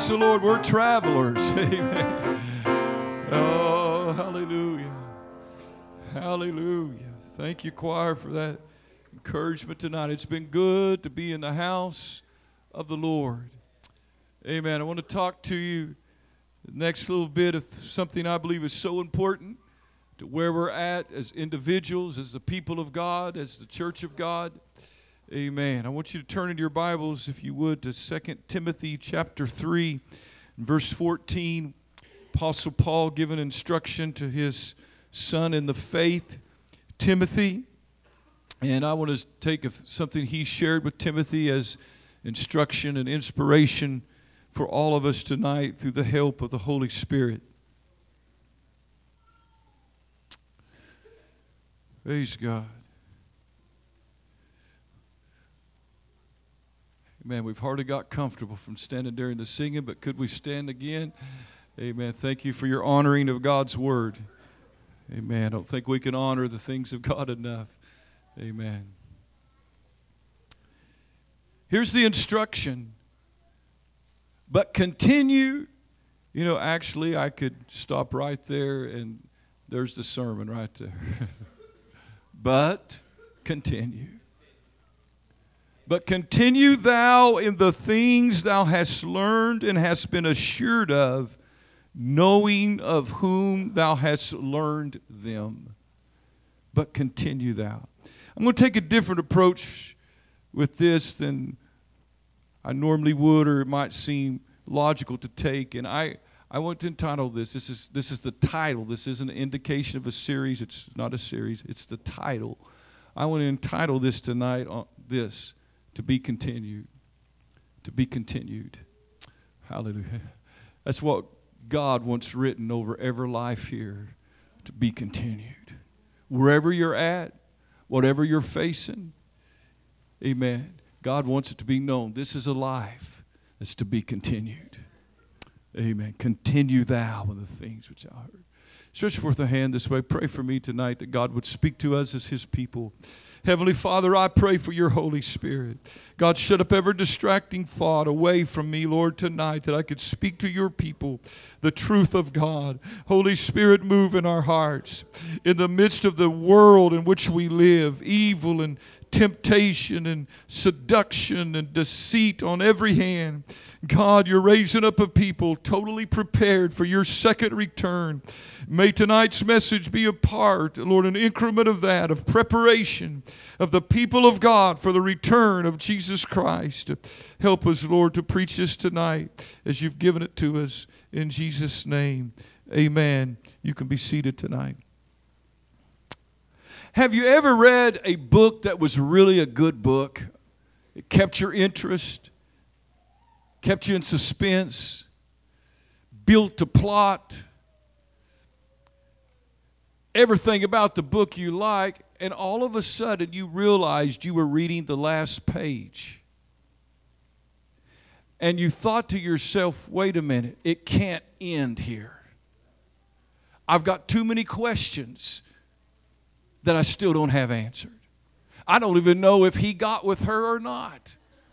Praise the Lord. We're travelers. Amen. Oh, hallelujah. Hallelujah. Thank you, choir, for that encouragement tonight. It's been good to be in the house of the Lord. Amen. I want to talk to you the next little bit of something I believe is so important to where we're at as individuals, as the people of God, as the church of God. Amen. I want you to turn into your Bibles, if you would, to 2 Timothy chapter 3, verse 14. Apostle Paul giving instruction to his son in the faith, Timothy. And I want to take something he shared with Timothy as instruction and inspiration for all of us tonight through the help of the Holy Spirit. Praise God. Amen. We've hardly got comfortable from standing during the singing, but could we stand again? Amen. Thank you for your honoring of God's word. Amen. I don't think we can honor the things of God enough. Amen. Here's the instruction. But continue. You know, actually, I could stop right there, and there's the sermon right there. But continue. But continue thou in the things thou hast learned and hast been assured of, knowing of whom thou hast learned them. But continue thou. I'm going to take a different approach with this than I normally would, or it might seem logical to take. And I want to entitle this. This is the title. This isn't an indication of a series. It's not a series. It's the title. I want to entitle this tonight on this. To be continued. To be continued. Hallelujah. That's what God wants written over every life here. To be continued. Wherever you're at, whatever you're facing, amen. God wants it to be known. This is a life that's to be continued. Amen. Continue thou in the things which I heard. Stretch forth a hand this way. Pray for me tonight that God would speak to us as His people. Heavenly Father, I pray for your Holy Spirit. God, shut up every distracting thought away from me, Lord, tonight, that I could speak to your people the truth of God. Holy Spirit, move in our hearts. In the midst of the world in which we live, evil and temptation and seduction and deceit on every hand, God, you're raising up a people totally prepared for your second return. May tonight's message be a part, Lord, an increment of that, of preparation of the people of God for the return of Jesus Christ. Help us, Lord, to preach this tonight as you've given it to us in Jesus' name. Amen. You can be seated tonight. Have you ever read a book that was really a good book? It kept your interest, kept you in suspense, built a plot, everything about the book you like, and all of a sudden you realized you were reading the last page. And you thought to yourself, wait a minute, it can't end here. I've got too many questions that I still don't have answered. I don't even know if he got with her or not.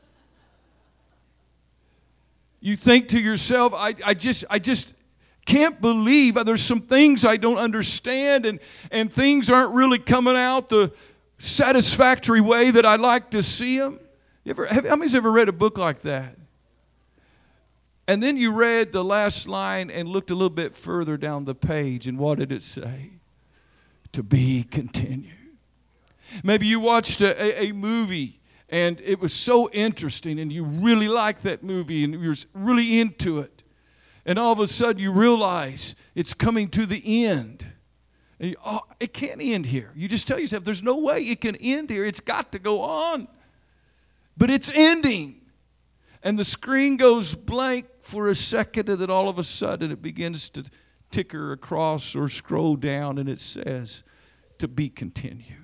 You think to yourself, I just can't believe there's some things I don't understand, and things aren't really coming out the satisfactory way that I'd like to see them. How many's ever read a book like that? And then you read the last line and looked a little bit further down the page, and what did it say? To be continued. Maybe you watched a movie and it was so interesting and you really liked that movie and you were really into it. And all of a sudden you realize it's coming to the end. And it can't end here. You just tell yourself there's no way it can end here. It's got to go on. But it's ending. And the screen goes blank for a second, and then all of a sudden it begins to ticker across or scroll down, and it says to be continued.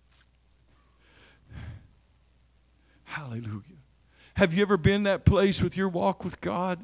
Hallelujah. Have you ever been in that place with your walk with God?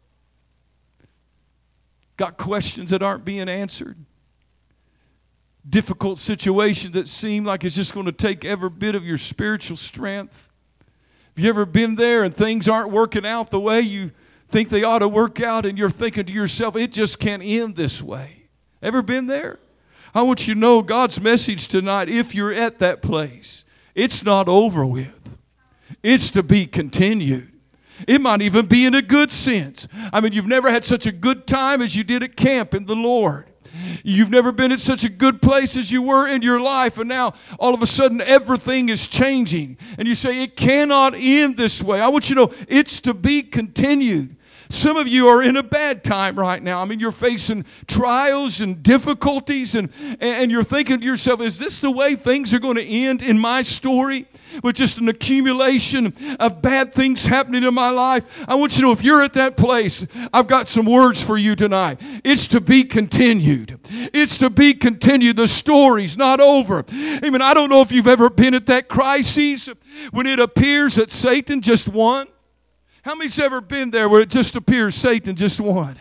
Got questions that aren't being answered? Difficult situations that seem like it's just going to take every bit of your spiritual strength? Have you ever been there and things aren't working out the way you think they ought to work out, and you're thinking to yourself, it just can't end this way. Ever been there? I want you to know God's message tonight, if you're at that place, it's not over with. It's to be continued. It might even be in a good sense. I mean, you've never had such a good time as you did at camp in the Lord. You've never been at such a good place as you were in your life, and now all of a sudden everything is changing. And you say, it cannot end this way. I want you to know it's to be continued. Some of you are in a bad time right now. I mean, you're facing trials and difficulties, and you're thinking to yourself, is this the way things are going to end in my story? With just an accumulation of bad things happening in my life? I want you to know, if you're at that place, I've got some words for you tonight. It's to be continued. It's to be continued. The story's not over. Amen. I don't know if you've ever been at that crisis when it appears that Satan just won. How many's ever been there where it just appears Satan just won?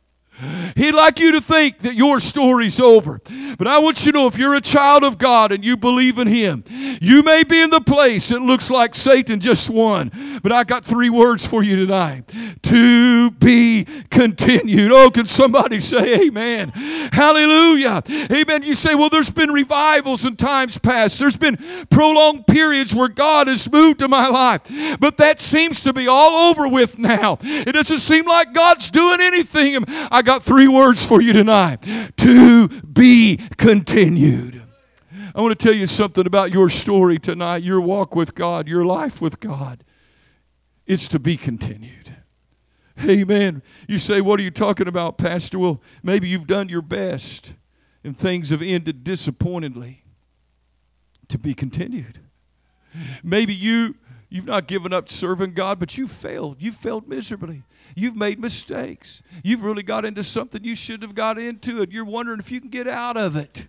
He'd like you to think that your story's over. But I want you to know, if you're a child of God and you believe in Him, you may be in the place that looks like Satan just won. But I got 3 words for you tonight. To be continued. Oh, can somebody say amen? Hallelujah. Amen. You say, well, there's been revivals in times past. There's been prolonged periods where God has moved in my life. But that seems to be all over with now. It doesn't seem like God's doing anything. I got 3 words for you tonight. To be continued. I want to tell you something about your story tonight, your walk with God, your life with God. It's to be continued. Amen. You say, what are you talking about, Pastor? Well, maybe you've done your best and things have ended disappointingly. To be continued. Maybe you've not given up serving God, but you failed. You failed miserably. You've made mistakes. You've really got into something you shouldn't have got into, and you're wondering if you can get out of it.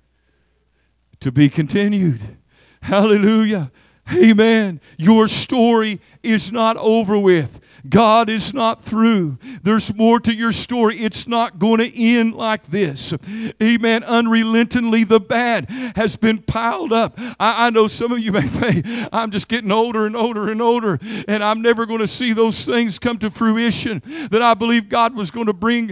To be continued. Hallelujah. Amen. Your story is not over with. God is not through. There's more to your story. It's not going to end like this. Amen. Unrelentingly, the bad has been piled up. I know some of you may say, I'm just getting older and older and older, and I'm never going to see those things come to fruition that I believe God was going to bring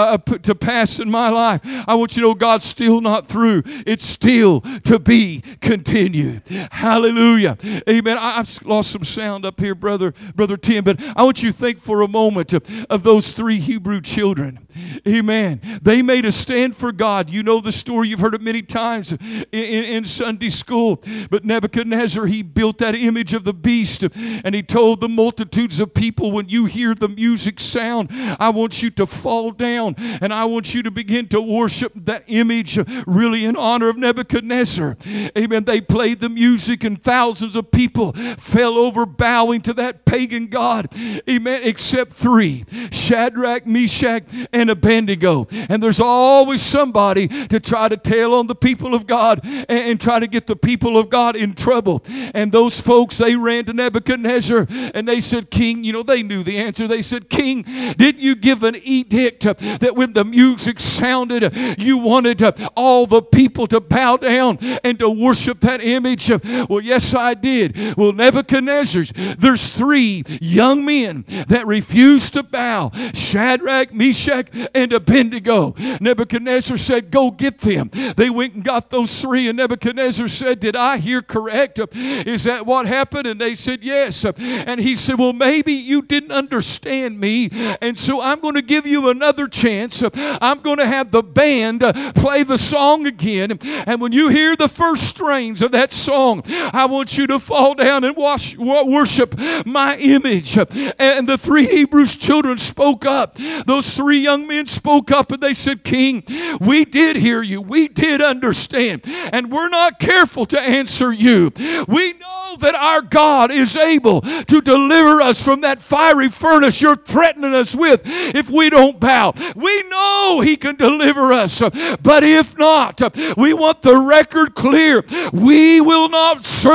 to pass in my life. I want you to know God's still not through. It's still to be continued. Hallelujah. Amen. I've lost some sound up here, Brother Tim, but I want you to think for a moment of those 3 Hebrew children. Amen. They made a stand for God. You know the story. You've heard it many times in Sunday school. But Nebuchadnezzar, he built that image of the beast, and he told the multitudes of people, when you hear the music sound, I want you to fall down, and I want you to begin to worship that image really in honor of Nebuchadnezzar. Amen. They played the music, and thousands of people fell over bowing to that pagan god. Amen. Except 3, Shadrach, Meshach, and Abednego. And there's always somebody to try to tail on the people of God and try to get the people of God in trouble. And those folks, they ran to Nebuchadnezzar and they said, King, you know, they knew the answer. They said, King, didn't you give an edict that when the music sounded, you wanted all the people to bow down and to worship that image? Well, yes, I did. Well, Nebuchadnezzar, there's 3 young men that refused to bow. Shadrach, Meshach, and Abednego. Nebuchadnezzar said, go get them. They went and got those 3, and Nebuchadnezzar said, did I hear correct? Is that what happened? And they said, yes. And he said, well, maybe you didn't understand me, and so I'm going to give you another chance. I'm going to have the band play the song again, and when you hear the first strains of that song, I want you to fall down and worship my image. And the 3 Hebrews children spoke up. Those 3 young men spoke up, and they said, King, we did hear you. We did understand. And we're not careful to answer you. We know that our God is able to deliver us from that fiery furnace you're threatening us with if we don't bow. We know He can deliver us. But if not, we want the record clear. We will not serve your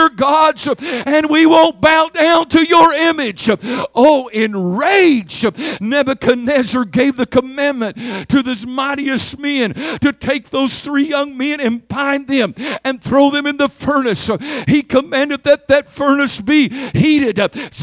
your gods, and we won't bow down to your image. Oh, enraged, Nebuchadnezzar gave the commandment to his mightiest men to take those three young men and bind them and throw them in the furnace. He commanded that that furnace be heated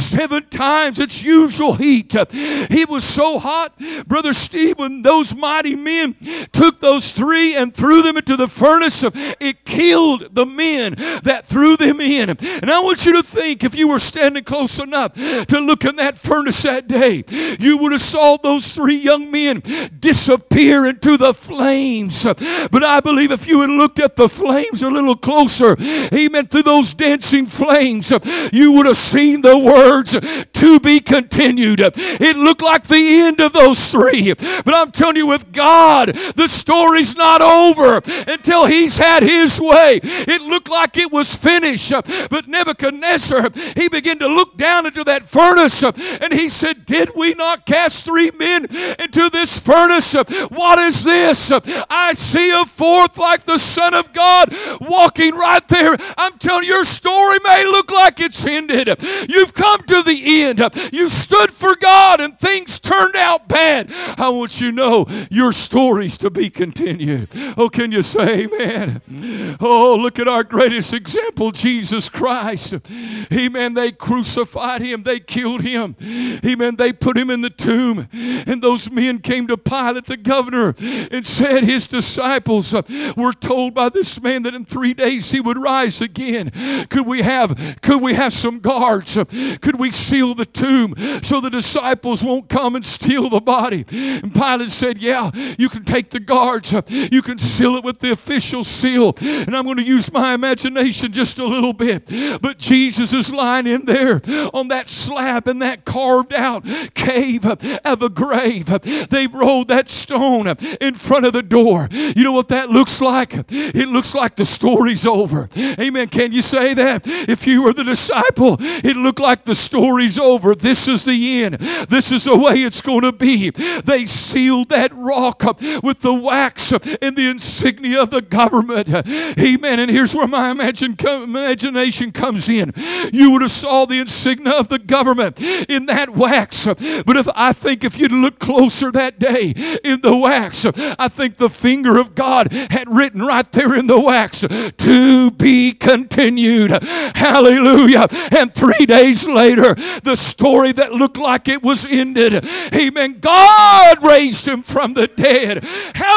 7 times its usual heat. He was so hot, Brother Steve, when those mighty men took those three and threw them into the furnace, it killed the men that threw them in. And I want you to think, if you were standing close enough to look in that furnace that day, you would have saw those three young men disappear into the flames. But I believe if you had looked at the flames a little closer, amen, through those dancing flames, you would have seen the words, to be continued. It looked like the end of those three. But I'm telling you, with God, the story's not over until He's had His way. It looked like it was finished. But Nebuchadnezzar, he began to look down into that furnace, and he said, did we not cast 3 men into this furnace? What is this? I see a fourth like the Son of God walking right there. I'm telling you, your story may look like it's ended. You've come to the end. You stood for God and things turned out bad. I want you to know your story's to be continued. Oh, can you say amen? Oh, look at our greatest example, Jesus Christ. Amen. They crucified Him. They killed Him. Amen. They put Him in the tomb. And those men came to Pilate, the governor, and said his disciples were told by this man that in 3 days He would rise again. Could we have some guards? Could we seal the tomb so the disciples won't come and steal the body? And Pilate said, yeah, you can take the guards. You can seal it with the official seal. And I'm going to use my imagination just a little bit. But Jesus is lying in there on that slab in that carved out cave of a grave. They rolled that stone in front of the door. You know what that looks like? It looks like the story's over. Amen. Can you say that? If you were the disciple, it looked like the story's over. This is the end. This is the way it's going to be. They sealed that rock with the wax and the insignia of the government. Amen. And here's where my imagination comes in. You would have saw the insignia of the government in that wax. But if you'd look closer that day in the wax, I think the finger of God had written right there in the wax, to be continued. Hallelujah. And 3 days later, the story that looked like it was ended, amen, God raised Him from the dead.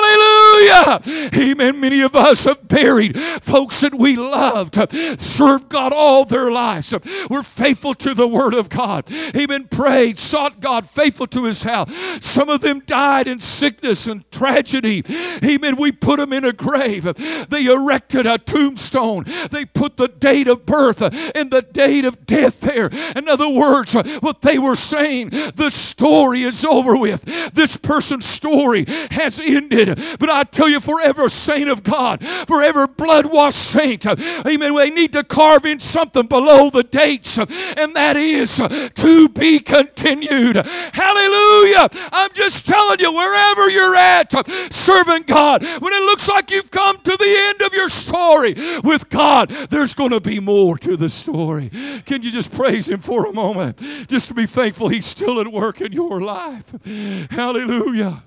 Hallelujah. Amen. Many of us have buried folks that we loved, served God all their lives, were faithful to the Word of God. Amen. Prayed, sought God, faithful to His house. Some of them died in sickness and tragedy. Amen. We put them in a grave. They erected a tombstone. They put the date of birth and the date of death there. In other words, what they were saying, the story is over with. This person's story has ended. But I tell you, forever saint of God, forever blood-washed saint, amen, we need to carve in something below the dates, and that is to be continued. Hallelujah. I'm just telling you, wherever you're at, serving God, when it looks like you've come to the end of your story with God, there's going to be more to the story. Can you just praise Him for a moment? Just to be thankful He's still at work in your life. Hallelujah.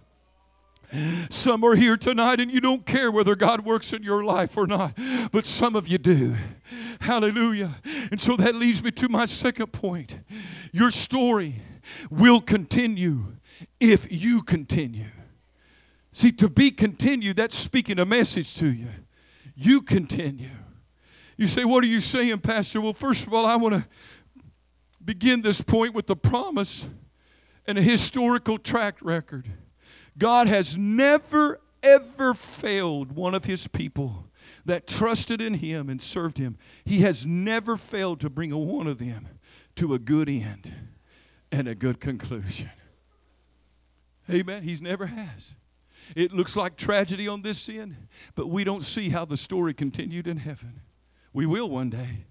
Some are here tonight and you don't care whether God works in your life or not, but some of you do. Hallelujah. And so that leads me to my second point. Your story will continue if you continue. See, to be continued, that's speaking a message to you. You continue. You say, what are you saying, Pastor? Well, first of all, I want to begin this point with the promise and a historical track record. God has never, ever failed one of His people that trusted in Him and served Him. He has never failed to bring one of them to a good end and a good conclusion. Amen. He never has. It looks like tragedy on this end, but we don't see how the story continued in heaven. We will one day.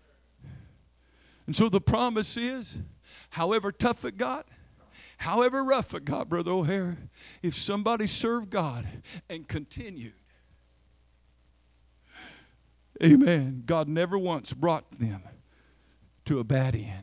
And so the promise is, however tough it got, however rough it got, Brother O'Hare, if somebody served God and continued, Amen. God never once brought them to a bad end.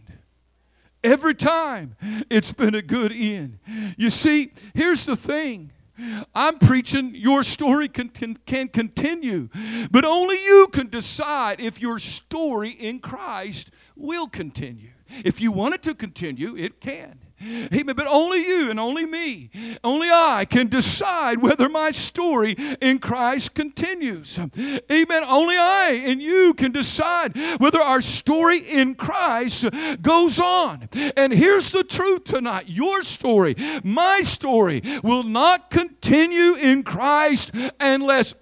Every time it's been a good end. You see, here's the thing. I'm preaching your story can continue, but only you can decide if your story in Christ will continue. If you want it to continue, it can. Amen. But only you and only me, only I can decide whether my story in Christ continues. Amen. Only I and you can decide whether our story in Christ goes on. And here's the truth tonight. Your story, my story, will not continue in Christ unless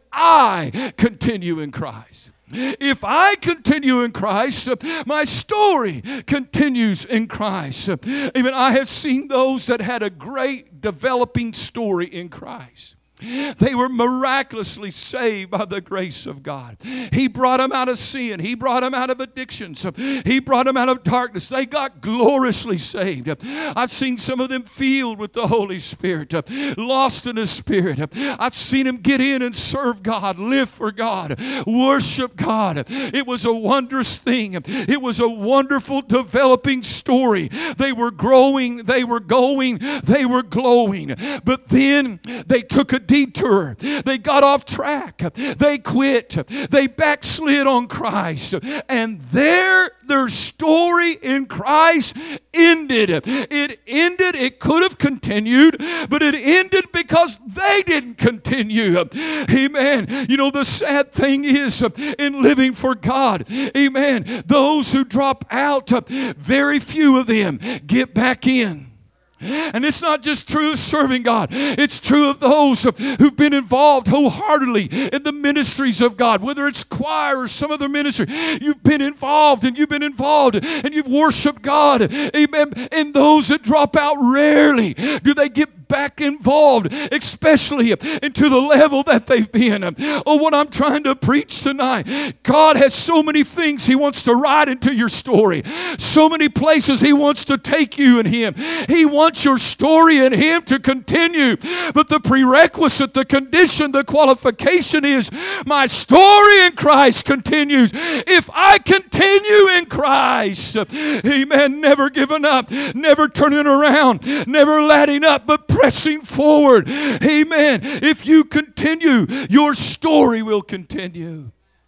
I continue in Christ. If I continue in Christ, my story continues in Christ. Even I have seen those that had a great developing story in Christ. They were miraculously saved by the grace of God. He brought them out of sin. He brought them out of addictions. He brought them out of darkness. They got gloriously saved. I've seen some of them filled with the Holy Spirit, lost in the Spirit. I've seen them get in and serve God, live for God, worship God. It was a wondrous thing. It was a wonderful developing story. They were growing, they were going, they were glowing. But then they took a detour. They got off track. They quit. They backslid on Christ. And their story in Christ ended. It ended. It could have continued, but it ended because they didn't continue. Amen. You know, the sad thing is in living for God, amen, those who drop out, very few of them get back in. And it's not just true of serving God. It's true of those who've been involved wholeheartedly in the ministries of God, whether it's choir or some other ministry. You've been involved and you've worshiped God. Amen. And those that drop out, rarely do they get back involved, especially into the level that they've been. Oh, what I'm trying to preach tonight, God has so many things He wants to write into your story, so many places He wants to take you in Him. He wants your story in Him to continue, but the prerequisite, the condition, the qualification is my story in Christ continues. If I continue in Christ, amen, never giving up, never turning around, never letting up, but pressing forward. Amen. If you continue, your story will continue.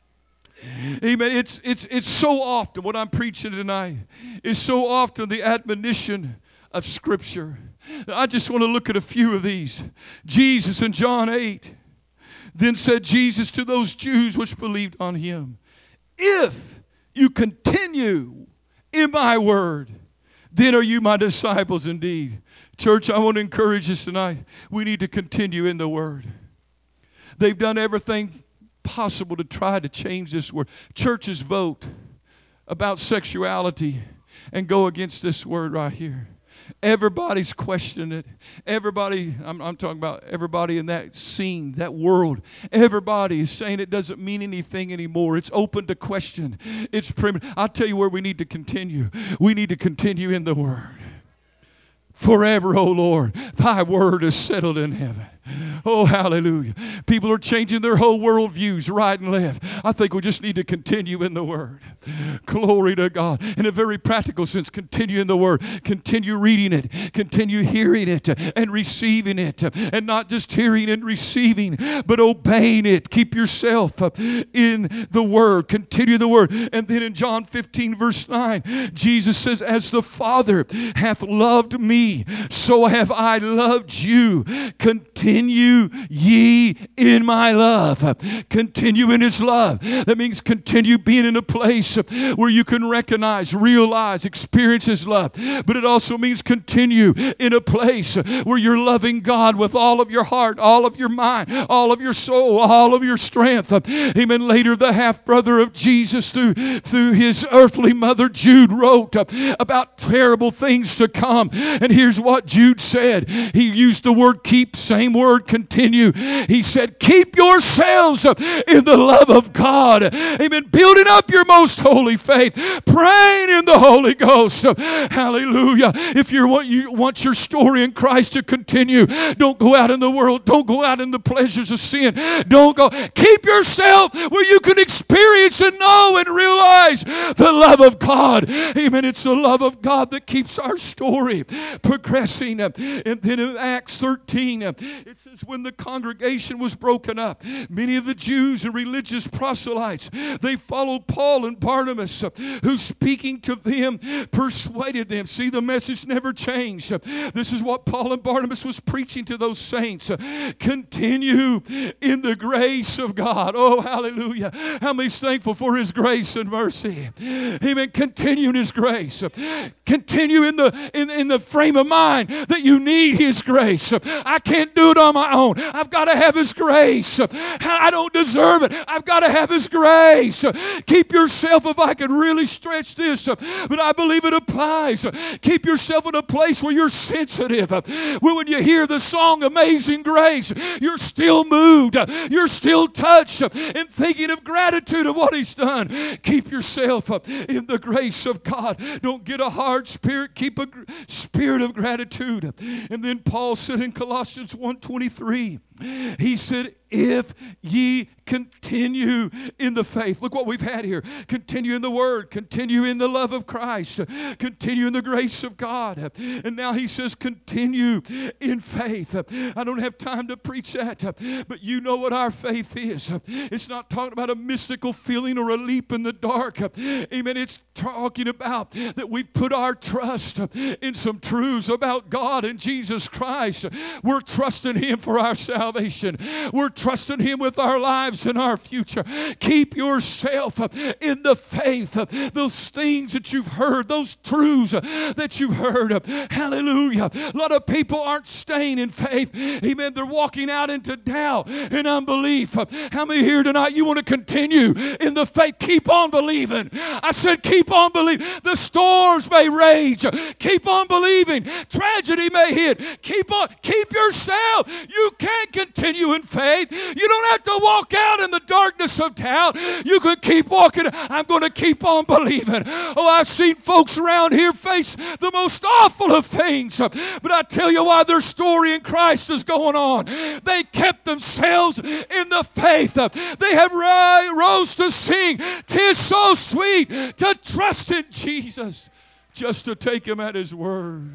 Amen. It's so often what I'm preaching tonight is so often the admonition of Scripture. I just want to look at a few of these. Jesus in John 8, then said Jesus to those Jews which believed on Him, if you continue in my word, then are you my disciples indeed. Church, I want to encourage us tonight. We need to continue in the Word. They've done everything possible to try to change this Word. Churches vote about sexuality and go against this Word right here. Everybody's questioning it. Everybody, I'm talking about everybody in that scene, that world. Everybody is saying it doesn't mean anything anymore. It's open to question. It's primitive. I'll tell you where we need to continue. We need to continue in the Word. Forever, O Lord, Thy word is settled in heaven. Oh, hallelujah. People are changing their whole worldviews right and left. I think we just need to continue in the Word. Glory to God. In a very practical sense, continue in the Word. Continue reading it. Continue hearing it and receiving it. And not just hearing and receiving, but obeying it. Keep yourself in the Word. Continue the Word. And then in John 15, verse 9, Jesus says, as the Father hath loved me, so have I loved you. Continue ye in my love. Continue in His love. That means continue being in a place where you can recognize, realize, experience His love. But it also means continue in a place where you're loving God with all of your heart, all of your mind, all of your soul, all of your strength. Amen. Later, the half-brother of Jesus through his earthly mother, Jude, wrote about terrible things to come. And here's what Jude said. He used the word keep, same word word continue. He said, keep yourselves in the love of God. Amen. Building up your most holy faith. Praying in the Holy Ghost. Hallelujah. If you want your story in Christ to continue, don't go out in the world. Don't go out in the pleasures of sin. Don't go. Keep yourself where you can experience and know and realize the love of God. Amen. It's the love of God that keeps our story progressing. And then in Acts 13, it says, when the congregation was broken up, many of the Jews and religious proselytes, they followed Paul and Barnabas, who speaking to them persuaded them. See, the message never changed. This is what Paul and Barnabas was preaching to those saints. Continue in the grace of God. Oh, hallelujah. How many's thankful for His grace and mercy? Amen. Continue in His grace. Continue in the frame of mind that you need His grace. I can't do it on my own. I've got to have His grace. I don't deserve it. I've got to have His grace. Keep yourself, if I could really stretch this, but I believe it applies. Keep yourself in a place where you're sensitive. When you hear the song Amazing Grace, you're still moved. You're still touched and thinking of gratitude of what He's done. Keep yourself in the grace of God. Don't get a hard spirit. Keep a spirit of gratitude. And then Paul said in Colossians 1:23, he said, if ye continue in the faith. Look what we've had here. Continue in the Word. Continue in the love of Christ. Continue in the grace of God. And now he says, continue in faith. I don't have time to preach that, but you know what our faith is. It's not talking about a mystical feeling or a leap in the dark. Amen. It's talking about that we put our trust in some truths about God and Jesus Christ. We're trusting Him for our salvation. We're trusting Him with our lives and our future. Keep yourself in the faith. Those things that you've heard, those truths that you've heard. Hallelujah. A lot of people aren't staying in faith. Amen. They're walking out into doubt and unbelief. How many here tonight, you want to continue in the faith? Keep on believing. I said keep on believing. The storms may rage. Keep on believing. Tragedy may hit. Keep yourself. You can continue in faith. You don't have to walk out in the darkness of doubt. You can keep walking. I'm going to keep on believing. Oh, I've seen folks around here face the most awful of things. But I tell you why their story in Christ is going on. They kept themselves in the faith. They have rose to sing. 'Tis so sweet to trust in Jesus, just to take Him at His word.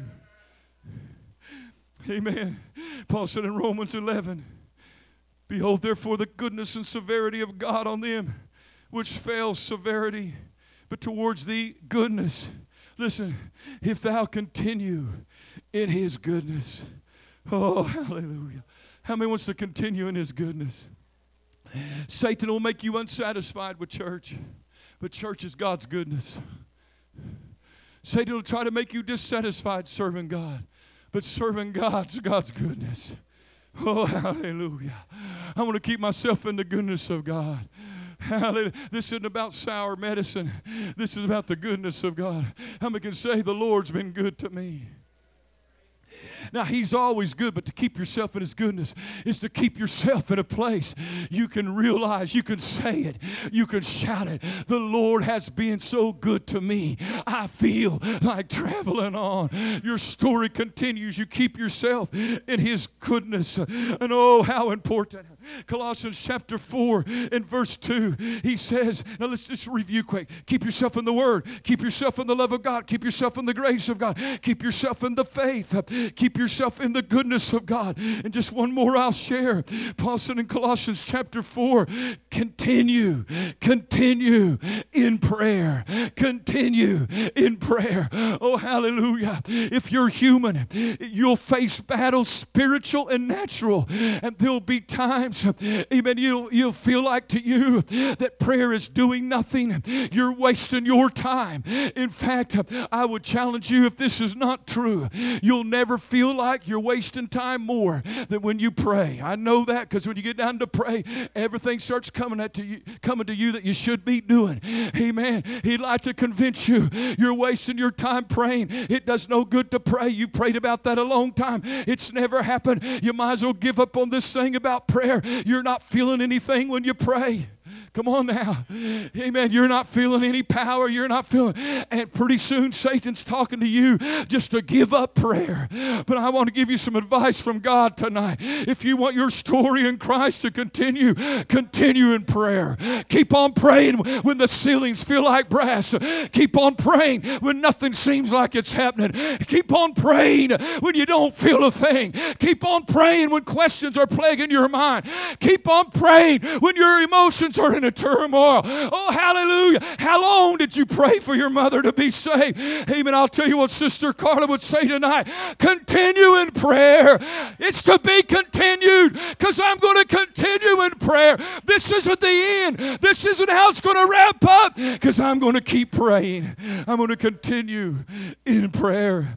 Amen. Paul said in Romans 11, behold, therefore, the goodness and severity of God on them which fail severity, but towards thee goodness. Listen, if thou continue in His goodness. Oh, hallelujah. How many wants to continue in His goodness? Satan will make you unsatisfied with church, but church is God's goodness. Satan will try to make you dissatisfied serving God, but serving God's goodness. Oh, hallelujah. I want to keep myself in the goodness of God. Hallelujah. This isn't about sour medicine. This is about the goodness of God. How many can say the Lord's been good to me? Now, He's always good, but to keep yourself in His goodness is to keep yourself in a place you can realize, you can say it, you can shout it. The Lord has been so good to me. I feel like traveling on. Your story continues. You keep yourself in His goodness. And oh, how important. Colossians chapter 4 and verse 2, he says, now let's just review quick. Keep yourself in the Word. Keep yourself in the love of God. Keep yourself in the grace of God. Keep yourself in the faith. Keep yourself in the goodness of God. And just one more I'll share. Paul said in Colossians chapter 4, continue in prayer. Continue in prayer. Oh, hallelujah. If you're human, you'll face battles, spiritual and natural. And there'll be times, amen, you'll feel like to you that prayer is doing nothing. You're wasting your time. In fact, I would challenge you, if this is not true, you'll never feel feel like you're wasting time more than when you pray. I know that because when you get down to pray, everything starts coming to you that you should be doing. Amen. He'd like to convince you you're wasting your time praying. It does no good to pray. You've prayed about that a long time. It's never happened. You might as well give up on this thing about prayer. You're not feeling anything when you pray. Come on now. Amen. You're not feeling any power. You're not feeling. And pretty soon Satan's talking to you just to give up prayer. But I want to give you some advice from God tonight. If you want your story in Christ to continue in prayer. Keep on praying when the ceilings feel like brass. Keep on praying when nothing seems like it's happening. Keep on praying when you don't feel a thing. Keep on praying when questions are plaguing your mind. Keep on praying when your emotions are in a turmoil. Oh, hallelujah. How long did you pray for your mother to be saved? Amen. I'll tell you what Sister Carla would say tonight. Continue in prayer. It's to be continued because I'm going to continue in prayer. This isn't the end. This isn't how it's going to wrap up because I'm going to keep praying. I'm going to continue in prayer.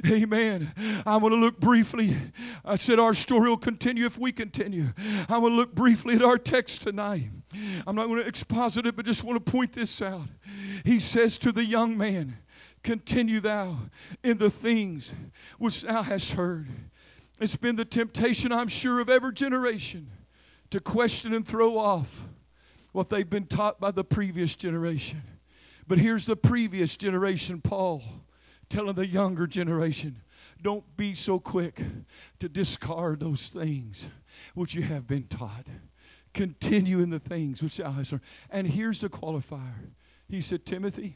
Amen. I want to look briefly. I said our story will continue if we continue. I want to look briefly at our text tonight. I'm not going to exposit it, but just want to point this out. He says to the young man, continue thou in the things which thou hast heard. It's been the temptation, I'm sure, of every generation to question and throw off what they've been taught by the previous generation. But here's the previous generation, Paul, telling the younger generation, don't be so quick to discard those things which you have been taught. Continue in the things which thou hast learned. And here's the qualifier. He said, Timothy,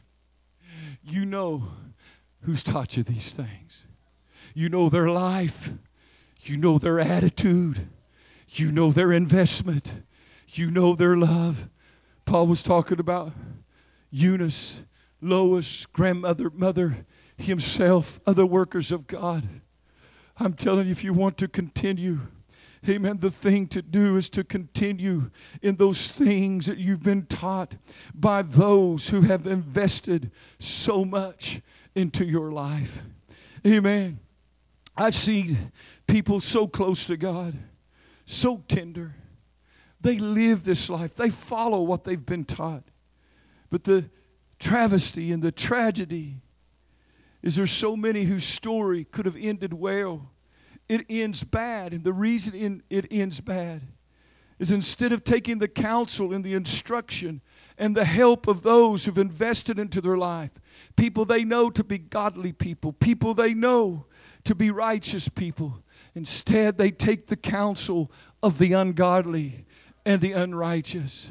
you know who's taught you these things. You know their life. You know their attitude. You know their investment. You know their love. Paul was talking about Eunice, Lois, grandmother, mother, himself, other workers of God. I'm telling you, if you want to continue, amen, the thing to do is to continue in those things that you've been taught by those who have invested so much into your life. Amen. I see people so close to God, so tender. They live this life. They follow what they've been taught. But the travesty and the tragedy is there's so many whose story could have ended well. It ends bad, and the reason it ends bad is instead of taking the counsel and the instruction and the help of those who've invested into their life, people they know to be godly people, people they know to be righteous people, instead they take the counsel of the ungodly and the unrighteous.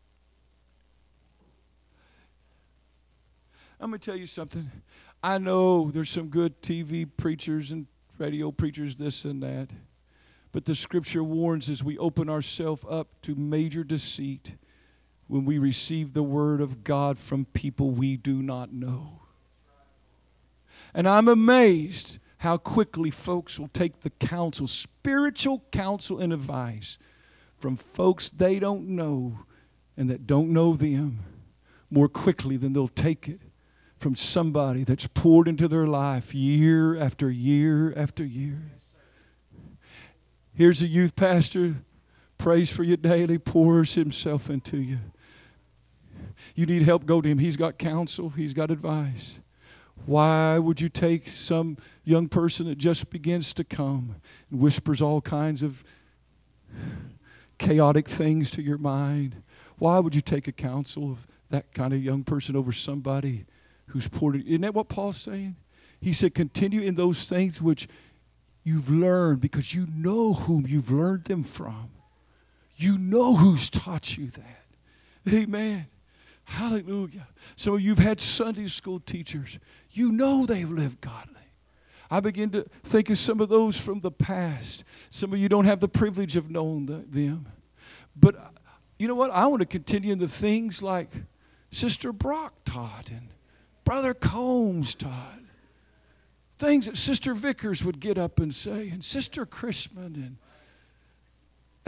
I'm going to tell you something. I know there's some good TV preachers and radio preachers, this and that. But the Scripture warns us we open ourselves up to major deceit when we receive the Word of God from people we do not know. And I'm amazed how quickly folks will take the counsel, spiritual counsel and advice from folks they don't know and that don't know them more quickly than they'll take it from somebody that's poured into their life year after year after year. Here's a youth pastor, prays for you daily, pours himself into you. You need help, go to him. He's got counsel, he's got advice. Why would you take some young person that just begins to come and whispers all kinds of chaotic things to your mind? Why would you take a counsel of that kind of young person over somebody who's poured it? Isn't that what Paul's saying? He said, continue in those things which you've learned because you know whom you've learned them from. You know who's taught you that. Amen. Hallelujah. Some of you've had Sunday school teachers. You know they've lived godly. I begin to think of some of those from the past. Some of you don't have the privilege of knowing them. But you know what? I want to continue in the things like Sister Brock taught and Brother Combs taught. Things that Sister Vickers would get up and say, and Sister Christman, and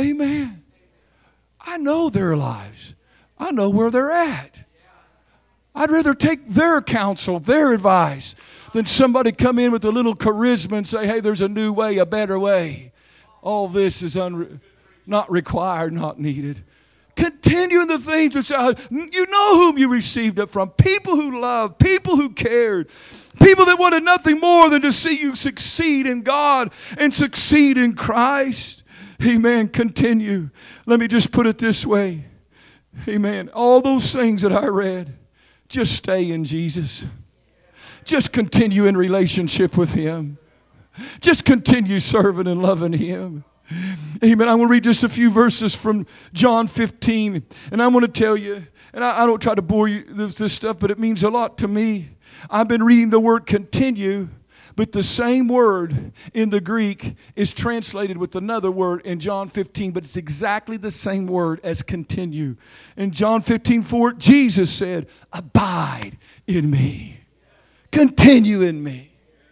amen. I know their lives. I know where they're at. I'd rather take their counsel, their advice, than somebody come in with a little charisma and say, hey, there's a new way, a better way. All this is not required, not needed. Continue in the things which you know whom you received it from. People who love, people who cared, people that wanted nothing more than to see you succeed in God and succeed in Christ. Amen. Continue. Let me just put it this way. Amen. All those things that I read, just stay in Jesus. Just continue in relationship with Him. Just continue serving and loving Him. Amen. I want to read just a few verses from John 15. And I want to tell you, and I don't try to bore you with this stuff, but it means a lot to me. I've been reading the word continue, but the same word in the Greek is translated with another word in John 15, but it's exactly the same word as continue. In John 15:4, Jesus said, abide in me. Continue in me.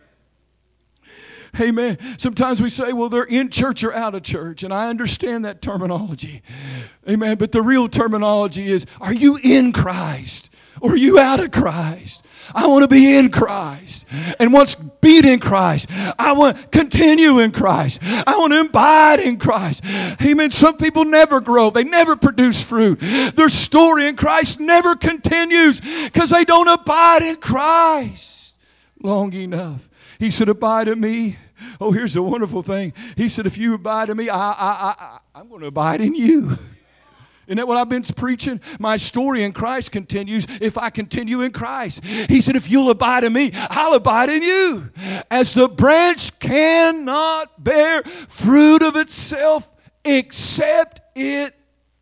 Amen. Sometimes we say, well, they're in church or out of church. And I understand that terminology. Amen. But the real terminology is, are you in Christ or are you out of Christ? I want to be in Christ. And once being in Christ, I want to continue in Christ. I want to abide in Christ. Amen. Some people never grow. They never produce fruit. Their story in Christ never continues because they don't abide in Christ long enough. He said, abide in me. Oh, here's the wonderful thing. He said, if you abide in me, I'm going to abide in you. Isn't that what I've been preaching? My story in Christ continues if I continue in Christ. He said, if you'll abide in me, I'll abide in you. As the branch cannot bear fruit of itself except it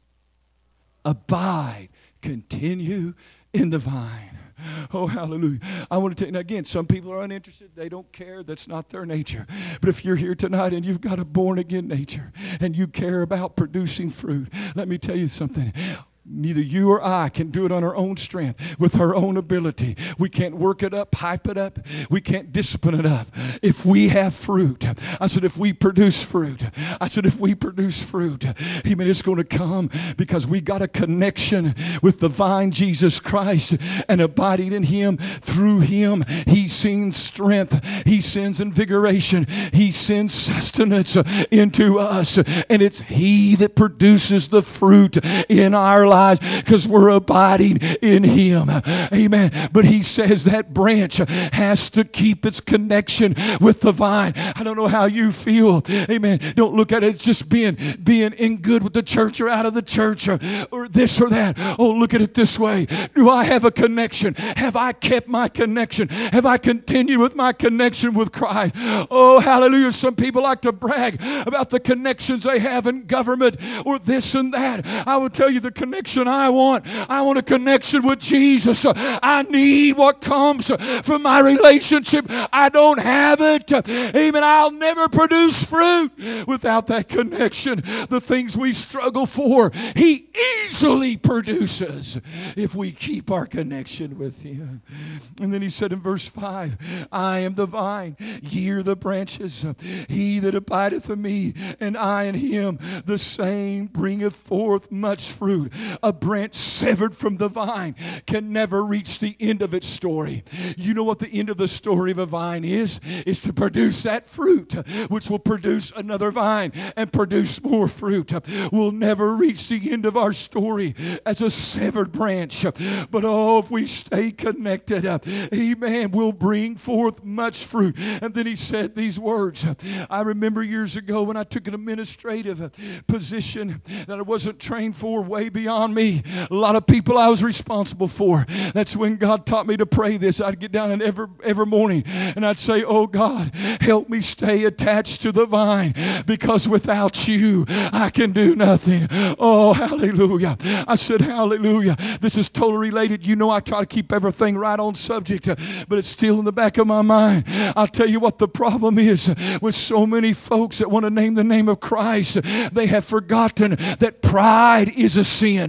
abide, continue in the vine. Oh, hallelujah. I want to tell you, now again, some people are uninterested. They don't care. That's not their nature. But if you're here tonight and you've got a born-again nature and you care about producing fruit, let me tell you something. Neither you or I can do it on our own strength, with our own ability. We can't work it up, hype it up. We can't discipline it up. If we have fruit, I said, if we produce fruit, I said, if we produce fruit, amen, it's going to come because we got a connection with the vine, Jesus Christ, and abiding in Him. Through Him, He sends strength. He sends invigoration. He sends sustenance into us. And it's He that produces the fruit in our lives, because we're abiding in Him. Amen. But He says that branch has to keep its connection with the vine. I don't know how you feel. Amen. Don't look at it as just being in good with the church or out of the church or this or that. Oh, look at it this way. Do I have a connection? Have I kept my connection? Have I continued with my connection with Christ? Oh, hallelujah. Some people like to brag about the connections they have in government or this and that. I will tell you the connection I want a connection with Jesus. I need what comes from my relationship. I don't have it. Amen. I'll never produce fruit without that connection. The things we struggle for, He easily produces if we keep our connection with Him. And then He said in verse 5, I am the vine, ye are the branches. He that abideth in me, and I in him, the same bringeth forth much fruit. A branch severed from the vine can never reach the end of its story. You know what the end of the story of a vine is? It's to produce that fruit, which will produce another vine and produce more fruit. We'll never reach the end of our story as a severed branch. But oh, if we stay connected, amen, we'll bring forth much fruit. And then He said these words. I remember years ago when I took an administrative position that I wasn't trained for, way beyond me. A lot of people I was responsible for. That's when God taught me to pray this. I'd get down and every morning and I'd say, oh God, help me stay attached to the vine, because without you I can do nothing. Oh, hallelujah. I said, hallelujah. This is totally related. You know I try to keep everything right on subject, but it's still in the back of my mind. I'll tell you what the problem is with so many folks that want to name the name of Christ. They have forgotten that pride is a sin.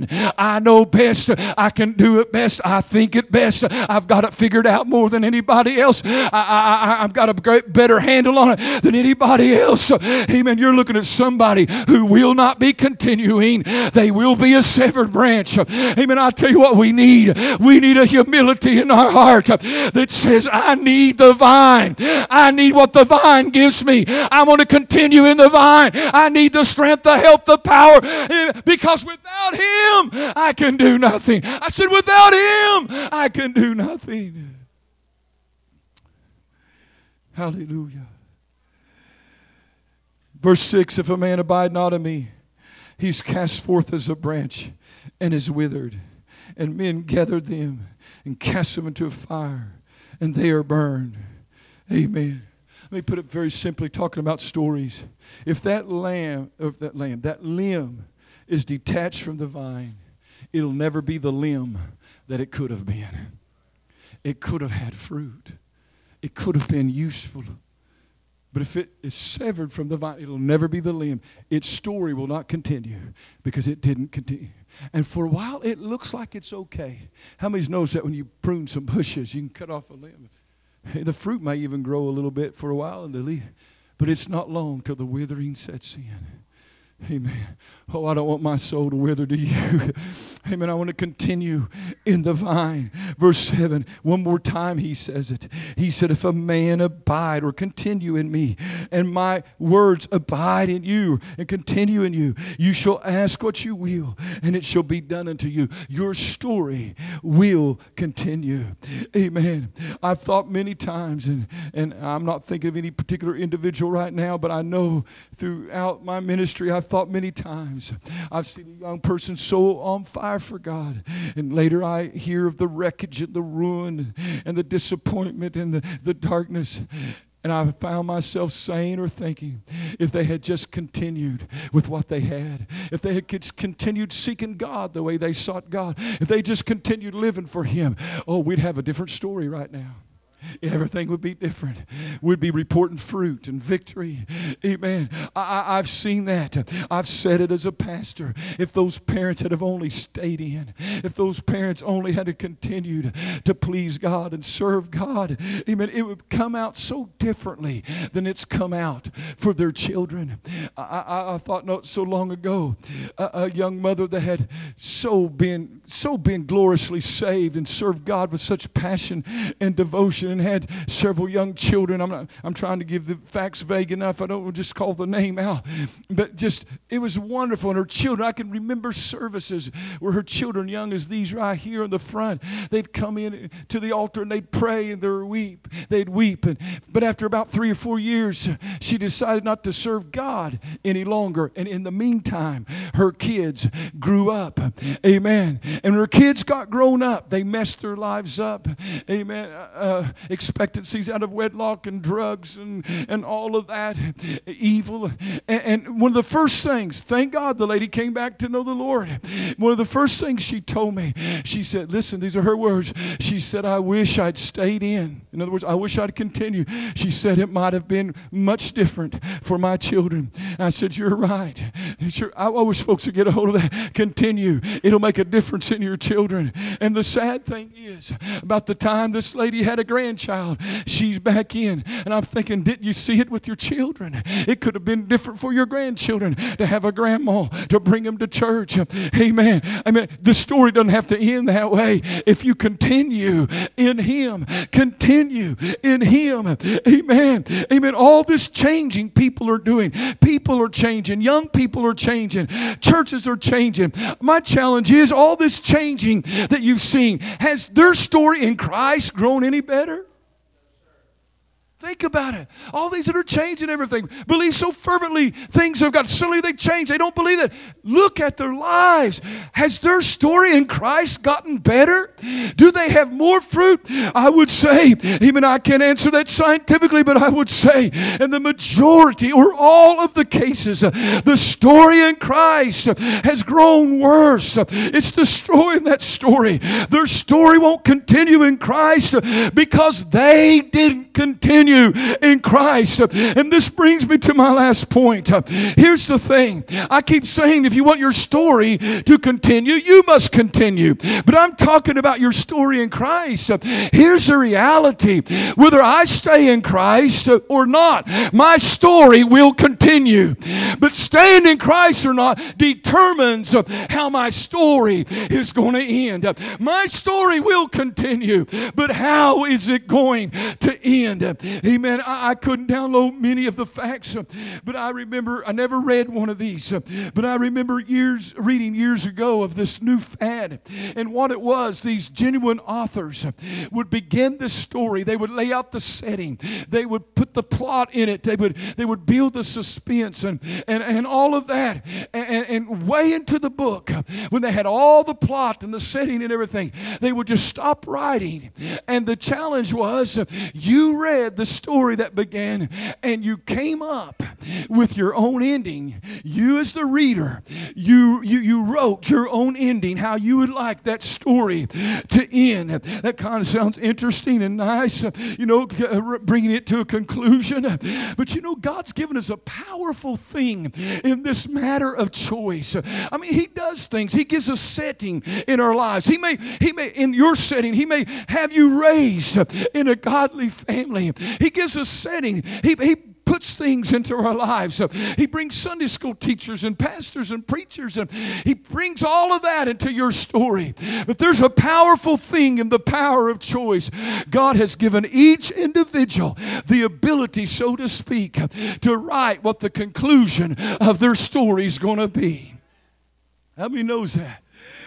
in. I know best. I can do it best. I think it best. I've got it figured out more than anybody else. I've got a better handle on it than anybody else. Amen. You're looking at somebody who will not be continuing. They will be a severed branch. Amen. I'll tell you what we need. We need a humility in our heart that says, I need the vine. I need what the vine gives me. I want to continue in the vine. I need the strength, the help, the power, because without Him, I can do nothing. I said, without Him, I can do nothing. Hallelujah. Verse 6, if a man abide not in me, he's cast forth as a branch and is withered. And men gather them and cast them into a fire, and they are burned. Amen. Let me put it very simply, talking about stories. If that limb is detached from the vine, it'll never be the limb that it could have been. It could have had fruit. It could have been useful. But if it is severed from the vine, it'll never be the limb. Its story will not continue because it didn't continue. And for a while, it looks like it's okay. How many's noticed that when you prune some bushes, you can cut off a limb? Hey, the fruit may even grow a little bit for a while in the leaf, but it's not long till the withering sets in. Amen. Oh, I don't want my soul to wither, do you? Amen. I want to continue in the vine. Verse 7, one more time he says it. He said, if a man abide or continue in me, and my words abide in you and continue in you, you shall ask what you will, and it shall be done unto you. Your story will continue. Amen. I've thought many times, and I'm not thinking of any particular individual right now, but I know throughout my ministry, I've thought many times. I've seen a young person so on fire for God, and later I hear of the wreckage and the ruin and the disappointment and the darkness. And I found myself saying or thinking, if they had just continued with what they had, if they had continued seeking God the way they sought God, if they just continued living for Him, oh, we'd have a different story right now. Everything would be different. We'd be reporting fruit and victory. Amen. I've seen that. I've said it as a pastor. If those parents had have only stayed in, if those parents only had continued to please God and serve God, amen, it would come out so differently than it's come out for their children. I thought not so long ago, a young mother that had so been gloriously saved and served God with such passion and devotion, and had several young children. I'm trying to give the facts vague enough. I don't just call the name out. But just, it was wonderful. And her children, I can remember services where her children, young as these right here in the front, they'd come in to the altar and they'd pray and they'd weep. But after about 3 or 4 years, she decided not to serve God any longer. And in the meantime, her kids grew up. Amen. And her kids got grown up. They messed their lives up. Amen. Expectancies out of wedlock and drugs and all of that evil. And one of the first things, thank God the lady came back to know the Lord. One of the first things she told me, she said, listen, these are her words. She said, I wish I'd stayed in. In other words, I wish I'd continued. She said it might have been much different for my children. And I said, you're right. Sure, I wish folks would get a hold of that. Continue. It'll make a difference in your children. And the sad thing is, about the time this lady had a grandchild, she's back in. And I'm thinking, didn't you see it with your children? It could have been different for your grandchildren to have a grandma to bring them to church. Amen. I mean, the story doesn't have to end that way. If you continue in Him, continue in Him. Amen. Amen. All this changing people are doing. People are changing. Young people are changing. Churches are changing. My challenge is, all this changing that you've seen, has their story in Christ grown any better? Think about it. All these that are changing everything, believe so fervently, things have got, suddenly they change. They don't believe it. Look at their lives. Has their story in Christ gotten better? Do they have more fruit? I would say, even I can't answer that scientifically, but I would say, in the majority or all of the cases, the story in Christ has grown worse. It's destroying that story. Their story won't continue in Christ because they didn't continue continue in Christ. And this brings me to my last point. Here's the thing. I keep saying if you want your story to continue, you must continue. But I'm talking about your story in Christ. Here's the reality. Whether I stay in Christ or not, my story will continue. But staying in Christ or not determines how my story is going to end. My story will continue, but how is it going to end? Amen. I couldn't download many of the facts, but I remember, I never read one of these, but I remember reading years ago of this new fad. And what it was, these genuine authors would begin this story. They would lay out the setting. They would put the plot in it. They would build the suspense and all of that. And way into the book, when they had all the plot and the setting and everything, they would just stop writing. And the challenge was, you read the story that began and you came up with your own ending. You as the reader, you wrote your own ending, how you would like that story to end. That kind of sounds interesting and nice, bringing it to a conclusion. But God's given us a powerful thing in this matter of choice. I mean, He does things. He gives a setting in our lives. He may, in your setting, He may have you raised in a godly family. He gives a setting. He puts things into our lives. He brings Sunday school teachers and pastors and preachers, and He brings all of that into your story. But there's a powerful thing in the power of choice. God has given each individual the ability, so to speak, to write what the conclusion of their story is going to be. How many knows that?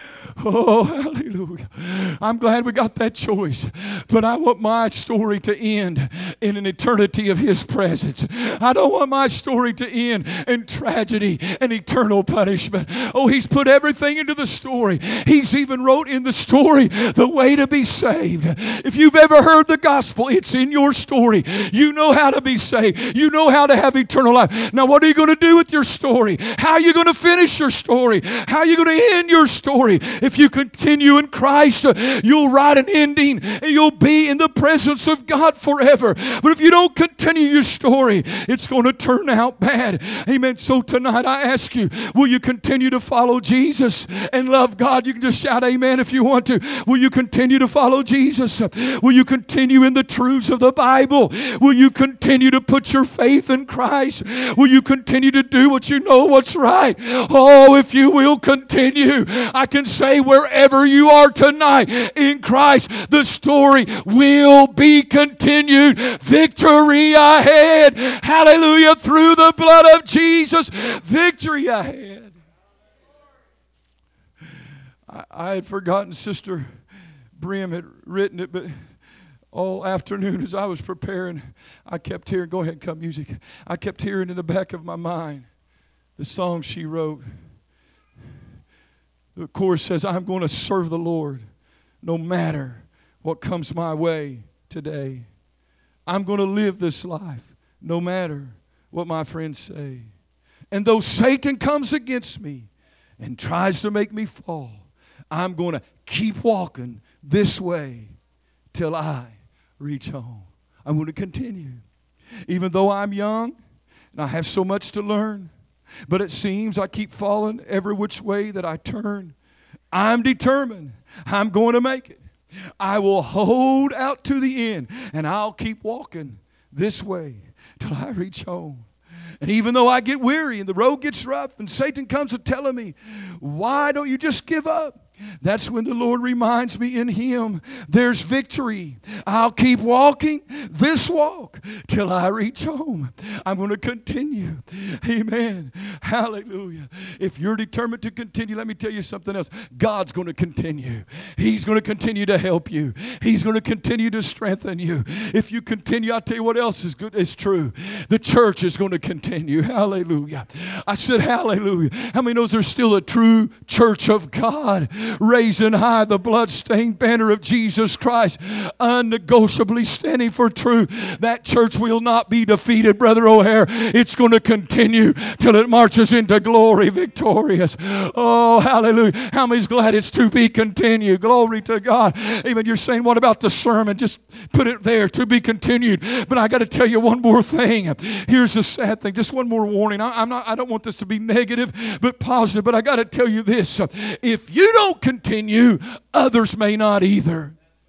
Oh, hallelujah. I'm glad we got that choice. But I want my story to end in an eternity of His presence. I don't want my story to end in tragedy and eternal punishment. Oh, He's put everything into the story. He's even wrote in the story the way to be saved. If you've ever heard the gospel, it's in your story. You know how to be saved. You know how to have eternal life. Now, what are you going to do with your story? How are you going to finish your story? How are you going to end your story? If you continue in Christ, you'll write an ending and you'll be in the presence of God forever. But if you don't continue your story, it's going to turn out bad. Amen. So tonight I ask you, will you continue to follow Jesus and love God? You can just shout amen if you want to. Will you continue to follow Jesus? Will you continue in the truths of the Bible? Will you continue to put your faith in Christ? Will you continue to do what you know what's right? Oh, if you will continue, I can say wherever you are tonight in Christ, the story will be continued. Victory ahead. Hallelujah. Through the blood of Jesus, victory ahead. I had forgotten Sister Brim had written it, but all afternoon as I was preparing, I kept hearing, go ahead, cut music. I kept hearing in the back of my mind the song she wrote. The chorus says, I'm going to serve the Lord no matter what comes my way today. I'm going to live this life no matter what my friends say. And though Satan comes against me and tries to make me fall, I'm going to keep walking this way till I reach home. I'm going to continue. Even though I'm young and I have so much to learn, but it seems I keep falling every which way that I turn. I'm determined. I'm going to make it. I will hold out to the end, and I'll keep walking this way till I reach home. And even though I get weary and the road gets rough and Satan comes to telling me, why don't you just give up? That's when the Lord reminds me in Him there's victory. I'll keep walking this walk till I reach home. I'm going to continue. Amen. Hallelujah. If you're determined to continue, let me tell you something else. God's going to continue. He's going to continue to help you. He's going to continue to strengthen you. If you continue, I'll tell you what else is good. It's true. The church is going to continue. Hallelujah. I said hallelujah. How many knows there's still a true church of God? raising high the bloodstained banner of Jesus Christ, unnegotiably standing for truth. That church will not be defeated, Brother O'Hare. It's going to continue till it marches into glory victorious. Oh, hallelujah. How many's glad it's to be continued? Glory to God. Amen. You're saying, what about the sermon? Just put it there, to be continued. But I got to tell you one more thing. Here's the sad thing. Just one more warning. I don't want this to be negative, but positive. But I got to tell you this. If you don't continue, others may not either.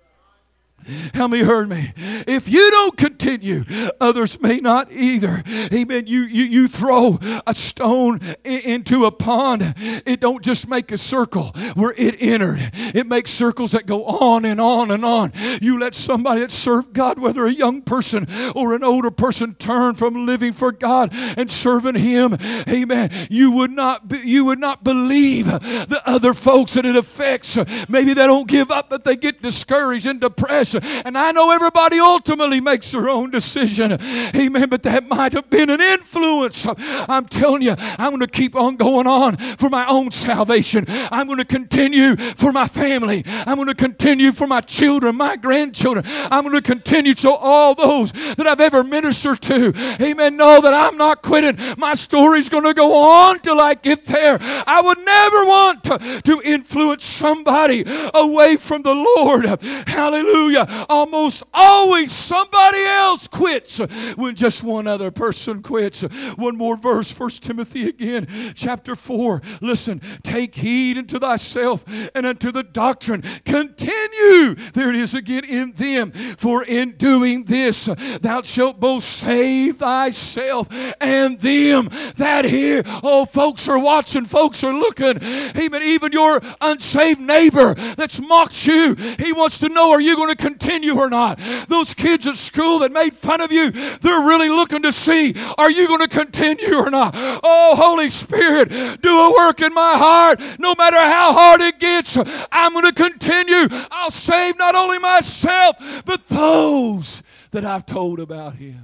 How many heard me? If you don't continue, others may not either. Amen. You throw a stone into a pond. It don't just make a circle where it entered. It makes circles that go on and on and on. You let somebody that served God, whether a young person or an older person, turn from living for God and serving Him. Amen. You would not believe the other folks that it affects. Maybe they don't give up, but they get discouraged and depressed. And I know everybody ultimately makes their own decision. Amen. But that might have been an influence. I'm telling you, I'm going to keep on going on for my own salvation. I'm going to continue for my family. I'm going to continue for my children, my grandchildren. I'm going to continue so all those that I've ever ministered to, amen, know that I'm not quitting. My story's going to go on till I get there. I would never want to influence somebody away from the Lord. Hallelujah. Almost always somebody else quits when just one other person quits. One more verse, 1 Timothy again, chapter 4. Listen, take heed unto thyself and unto the doctrine. Continue, there it is again, in them. For in doing this, thou shalt both save thyself and them that hear. Oh, folks are watching, folks are looking. Even your unsaved neighbor that's mocked you, he wants to know, are you going to continue or not? Those kids at school that made fun of you, they're really looking to see, are you going to continue or not? Oh, Holy Spirit, do a work in my heart. No matter how hard it gets, I'm going to continue. I'll save not only myself, but those that I've told about Him.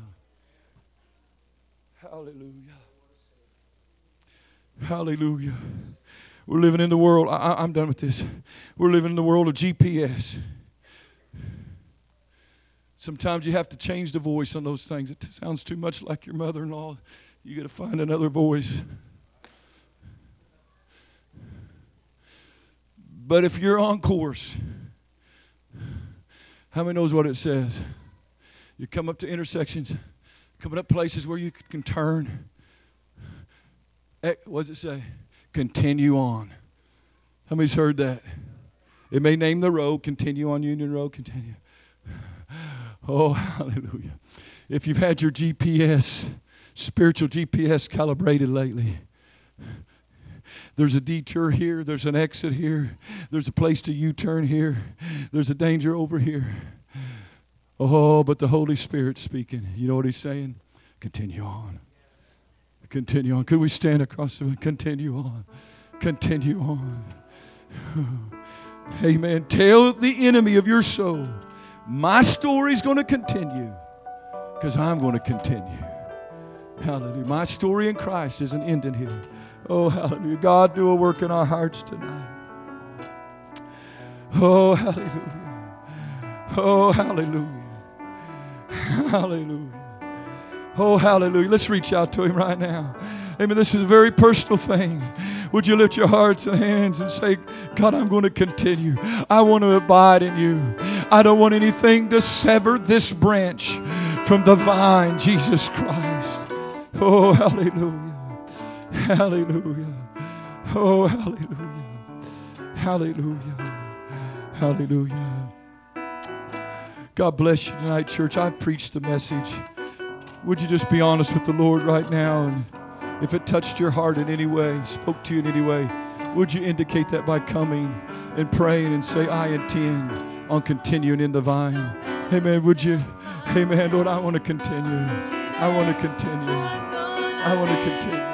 Hallelujah. Hallelujah. We're living in the world. I'm done with this. We're living in the world of GPS. Sometimes you have to change the voice on those things. It sounds too much like your mother-in-law. You got to find another voice. But if you're on course, how many knows what it says? You come up to intersections, coming up places where you can turn. What does it say? Continue on. How many's heard that? It may name the road, continue on Union Road, continue. Oh, hallelujah. If you've had your GPS, spiritual GPS calibrated lately, there's a detour here, there's an exit here, there's a place to U-turn here, there's a danger over here. Oh, but the Holy Spirit's speaking. You know what He's saying? Continue on. Continue on. Could we stand across the way? Continue on. Continue on. Amen. Tell the enemy of your soul, my story's going to continue because I'm going to continue. Hallelujah. My story in Christ isn't ending here. Oh, hallelujah. God, do a work in our hearts tonight. Oh, hallelujah. Oh, hallelujah. Hallelujah. Oh, hallelujah. Let's reach out to Him right now. Amen. This is a very personal thing. Would you lift your hearts and hands and say, God, I'm going to continue. I want to abide in You. I don't want anything to sever this branch from the vine, Jesus Christ. Oh, hallelujah. Hallelujah. Oh, hallelujah. Hallelujah. Hallelujah. God bless you tonight, church. I've preached the message. Would you just be honest with the Lord right now? And if it touched your heart in any way, spoke to you in any way, would you indicate that by coming and praying and say, I intend on continuing in the vine. Amen. Would you? Amen. Lord, I want to continue. I want to continue. I want to continue.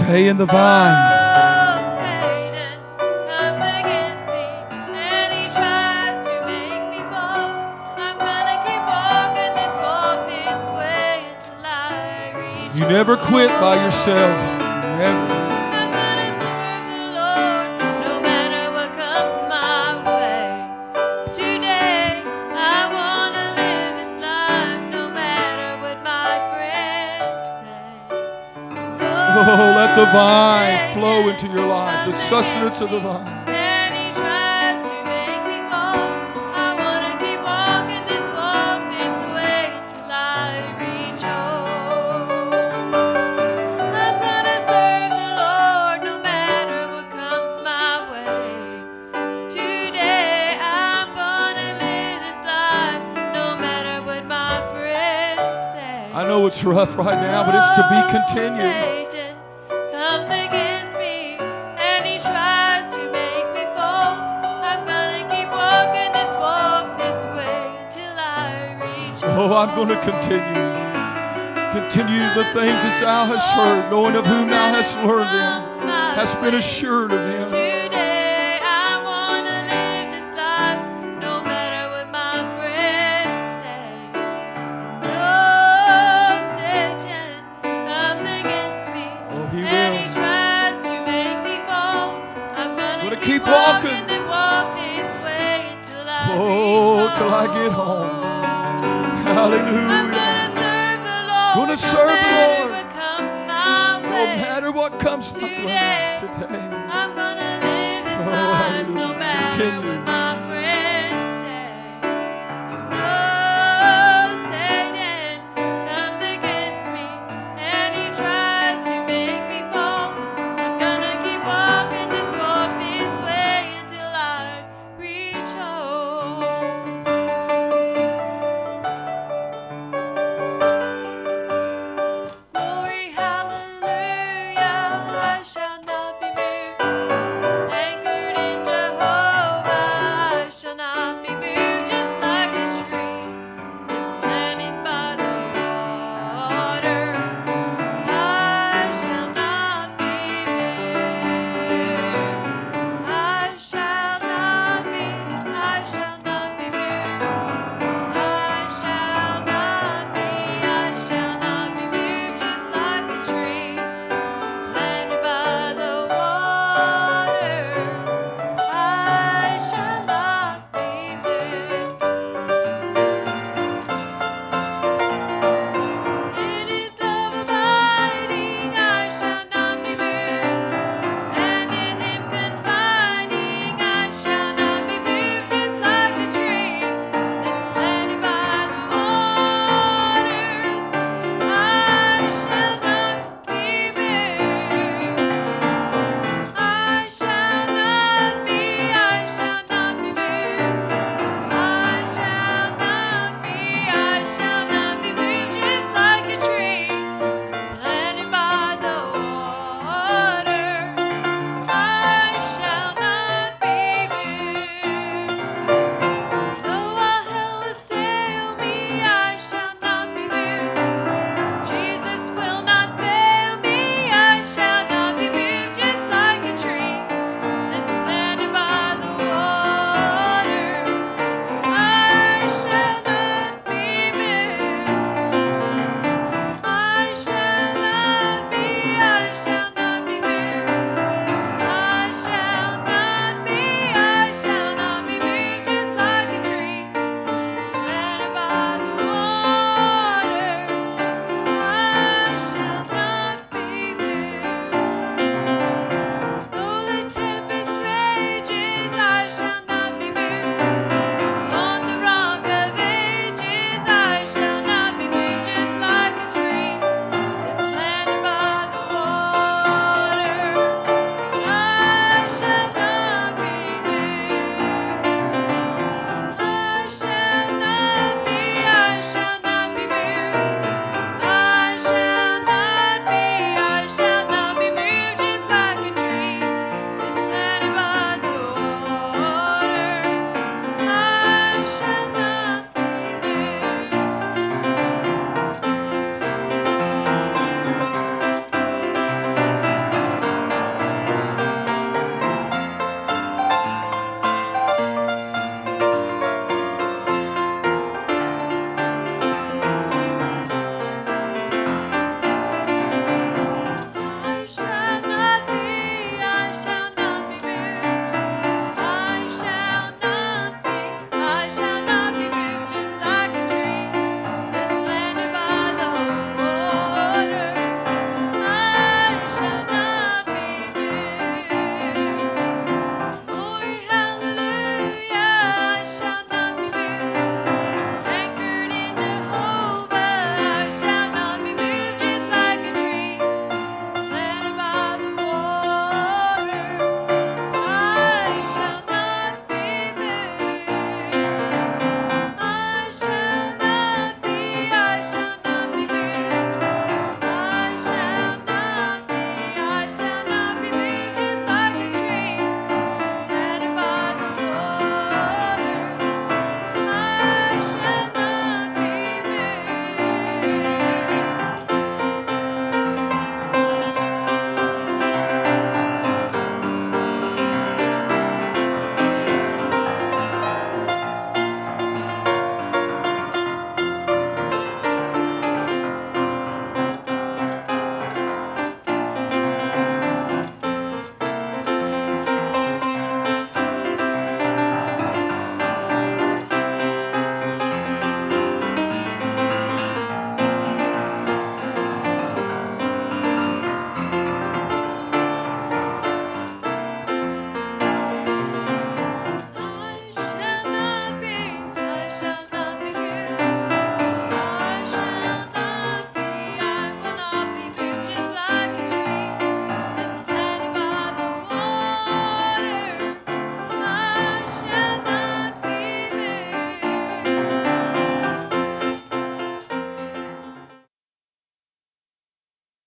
Stay in the vine. Oh, Satan comes against me and he tries to make me fall. I'm gonna keep walking this walk this way until I reach You never quit by home. yourself. Never. I'm gonna serve the Lord no matter what comes my way. Today I wanna live this life no matter what my friends say. Oh, let the vine Satan flow into your life, the comes sustenance against of the me, vine. and he tries to make me fall. I wanna keep walking this walk this way till I reach home. I'm gonna serve the Lord no matter what comes my way. Today I'm gonna live this life no matter what my friends say. I know it's rough right now, but it's to be continued. Satan comes against me and he tries to make me fall. I'm gonna keep walking this walk this way till I reach Oh, I'm going to home. continue. Continue the things that thou hast heard, knowing of whom thou hast learned them, hast been assured of them. Today I wanna live this life no matter what my friends say. No, Satan comes against me Oh, he and he will. tries to make me fall. I'm gonna Gonna keep keep walking. walking and walk this way until I reach Oh, home. till I get home. I'm Hallelujah. gonna serve the Lord Gonna no serve the matter Lord. what comes my No way. matter what comes my way today. I'm gonna live this Oh, life no hallelujah. matter Continue.